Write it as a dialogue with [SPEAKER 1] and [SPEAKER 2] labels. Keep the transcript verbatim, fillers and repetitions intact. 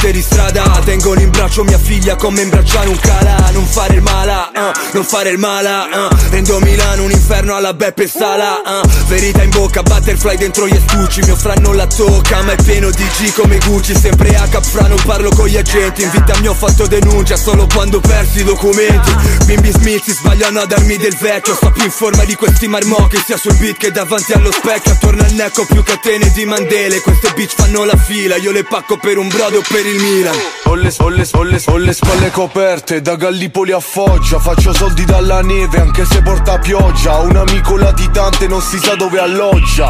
[SPEAKER 1] di strada, tengono in braccio mia figlia come imbracciare un cala. Non fare il mala, uh, non fare il mala, uh. Rendo Milano un inferno alla Beppe Sala, uh. Verità in bocca, butterfly dentro gli estucci. Mio fra non la tocca, ma è pieno di G come Gucci. Sempre a Capfrano, parlo con gli agenti. In vita mia ho fatto denuncia solo quando ho perso i documenti. Bimbi Smith si sbagliano a darmi del vecchio. Sto più in forma di questi marmocchi, sia sul beat che davanti allo specchio. Attorno al necco più catene di mandele. Queste bitch fanno la fila, io le pacco per un brodo o per il Milan.
[SPEAKER 2] Ho le, ho le, ho le, ho le spalle coperte, da Gallipoli a Foggia. Faccio soldi dalla neve anche se porta pioggia. Ho un amico latitante, non si sa dove alloggia.